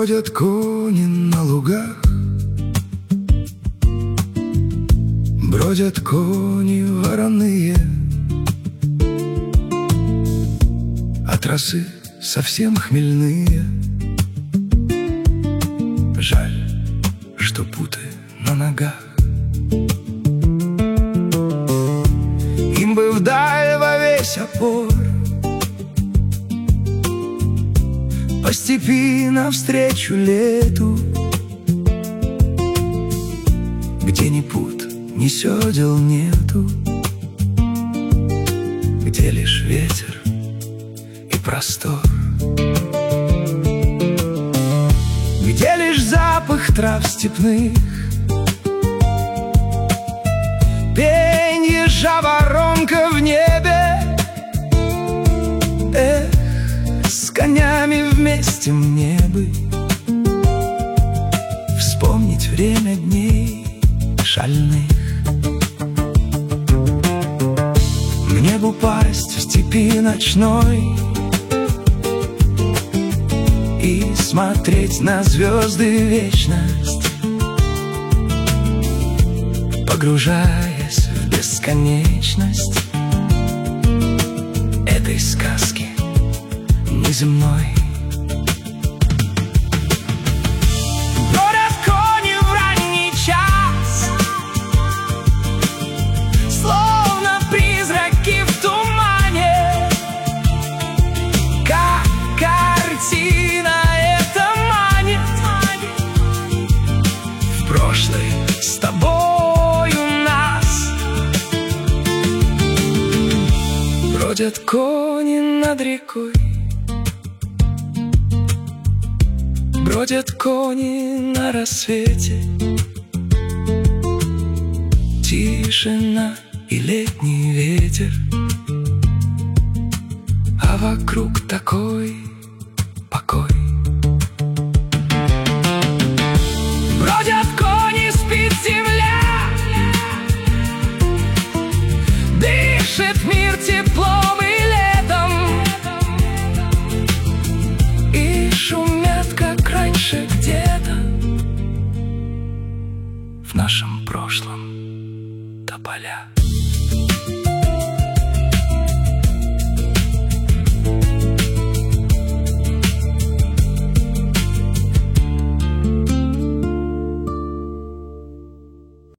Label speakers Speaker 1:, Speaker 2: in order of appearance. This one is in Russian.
Speaker 1: Бродят кони на лугах, бродят кони вороные, от росы совсем хмельные. Жаль, что путы на ногах. Им бы вдаль во весь опор, по степи навстречу лету, где ни пут, ни седел нету, где лишь ветер и простор, где лишь запах трав степных, пенье жаворонка в небе. Эх, с конями вместе мне бы вспомнить время дней шальных. Мне бы упасть в степи ночной и смотреть на звезды вечность, погружаясь в бесконечность этой сказки неземной. Бродят кони в ранний час, словно призраки в тумане, как картина это манит в прошлый с тобою нас. Бродят кони над рекой, бродят кони на рассвете. Тишина и летний ветер, а вокруг такой покой. Бродят кони, спит земля, дышит мир теплом и летом, и шумят, как раньше где-то в нашем прошлом тополя.